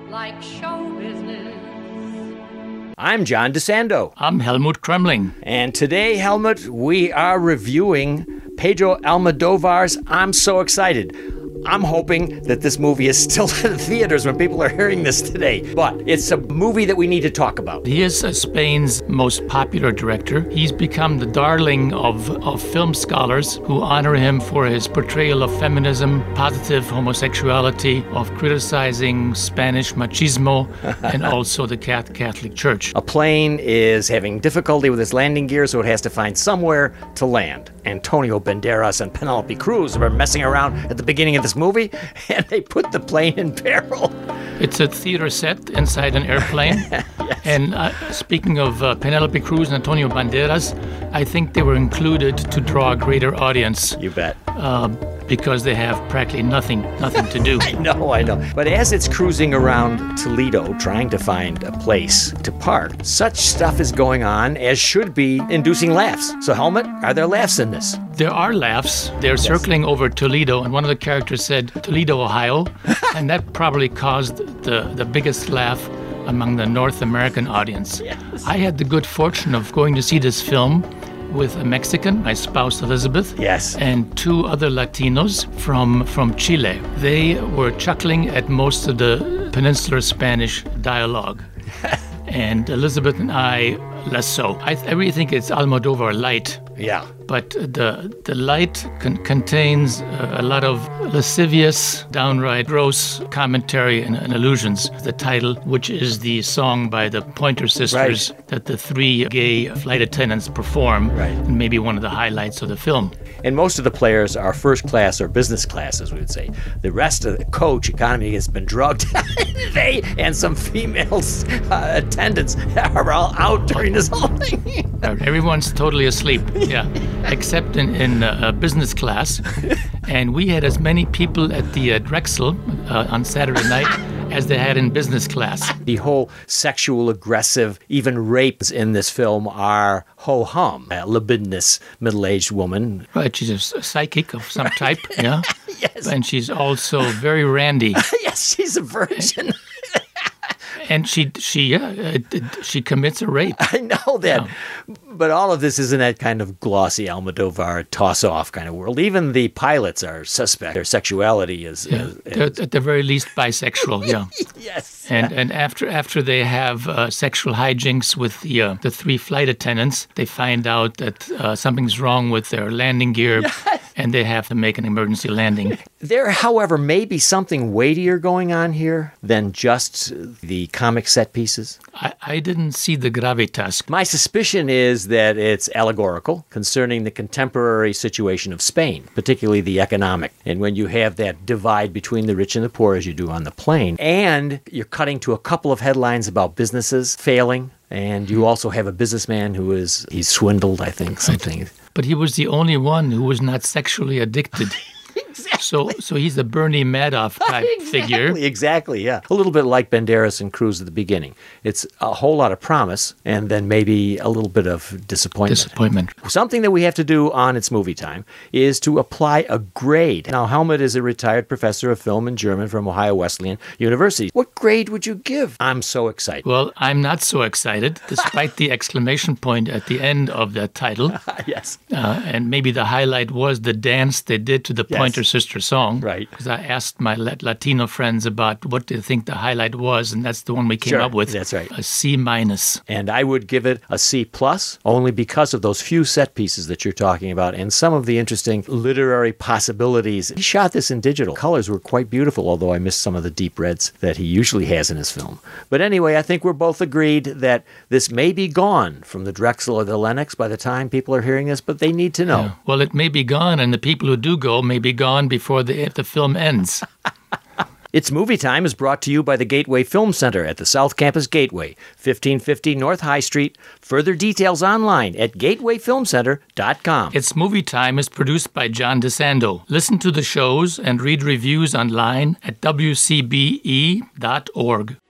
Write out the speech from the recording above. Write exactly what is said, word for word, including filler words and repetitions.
like show business. I'm John DeSando. I'm Helmut Kremling. And today, Helmut, we are reviewing Pedro Almodovar's I'm So Excited. I'm hoping that this movie is still in the theaters when people are hearing this today. But it's a movie that we need to talk about. He is uh, Spain's most popular director. He's become the darling of, of film scholars who honor him for his portrayal of feminism, positive homosexuality, of criticizing Spanish machismo, and also the Catholic Church. A plane is having difficulty with its landing gear, so it has to find somewhere to land. Antonio Banderas and Penelope Cruz were messing around at the beginning of this movie, and they put the plane in peril. It's a theater set inside an airplane. Yes. And uh, speaking of uh, Penelope Cruz and Antonio Banderas, I think they were included to draw a greater audience. You bet. Uh, because they have practically nothing, nothing to do. I know, I know. But as it's cruising around Toledo, trying to find a place to park, such stuff is going on as should be inducing laughs. So, Helmut, are there laughs in this? There are laughs. They're yes. circling over Toledo, and one of the characters said, Toledo, Ohio, and that probably caused the, the biggest laugh among the North American audience. Yes. I had the good fortune of going to see this film with a Mexican, my spouse Elizabeth, yes, and two other Latinos from, from Chile. They were chuckling at most of the peninsular Spanish dialogue. And Elizabeth and I, less so. I, I really think it's Almodovar light. Yeah. But the the light con- contains uh, a lot of lascivious, downright gross commentary and, and allusions. The title, which is the song by the Pointer Sisters right. that the three gay flight attendants perform, right. and maybe one of the highlights of the film. And most of the players are first class or business class, as we would say. The rest of the coach economy has been drugged. They and some female uh, attendants are all out during this whole thing. Everyone's totally asleep. Yeah, except in, in uh, business class. And we had as many people at the uh, Drexel uh, on Saturday night as they had in business class. The whole sexual, aggressive, even rapes in this film are ho-hum. A libidinous middle-aged woman. Right, she's a psychic of some type, yeah? Yes. And she's also very randy. Yes, she's a virgin. And she she yeah, she commits a rape. I know that. Yeah. But all of this is in that kind of glossy Almodovar toss-off kind of world. Even the pilots are suspect. Their sexuality is... Yeah. is, is at the very least bisexual, yeah. Yes. And and after after they have uh, sexual hijinks with the uh, the three flight attendants, they find out that uh, something's wrong with their landing gear, yes. and they have to make an emergency landing. There, however, may be something weightier going on here than just the comic set pieces. I, I didn't see the gravitas. My suspicion is that it's allegorical concerning the contemporary situation of Spain, particularly the economic. And when you have that divide between the rich and the poor, as you do on the plane, and you're cutting to a couple of headlines about businesses failing, and you also have a businessman who is, he's swindled, I think, something. Right. But he was the only one who was not sexually addicted. Exactly. So so he's a Bernie Madoff type exactly, figure. Exactly, yeah. A little bit like Banderas and Cruz at the beginning. It's a whole lot of promise and then maybe a little bit of disappointment. Disappointment. Something that we have to do on It's Movie Time is to apply a grade. Now, Helmut is a retired professor of film and German from Ohio Wesleyan University. What grade would you give I'm So Excited? Well, I'm not so excited, despite the exclamation point at the end of that title. Yes. Uh, and maybe the highlight was the dance they did to the Yes. Pointer Sister song. Right. Because I asked my Latino friends about what they think the highlight was, and that's the one we came Sure, up with. that's right. A C minus. And I would give it a C plus, only because of those few set pieces that you're talking about and some of the interesting literary possibilities. He shot this in digital. Colors were quite beautiful, although I missed some of the deep reds that he usually has in his film. But anyway, I think we're both agreed that this may be gone from the Drexel or the Lenox by the time people are hearing this, but they need to know. Yeah. Well, it may be gone, and the people who do go may be gone before the, if the film ends. It's Movie Time is brought to you by the Gateway Film Center at the South Campus Gateway, fifteen fifty North High Street. Further details online at gateway film center dot com. It's Movie Time is produced by John DeSando. Listen to the shows and read reviews online at w c b e dot org.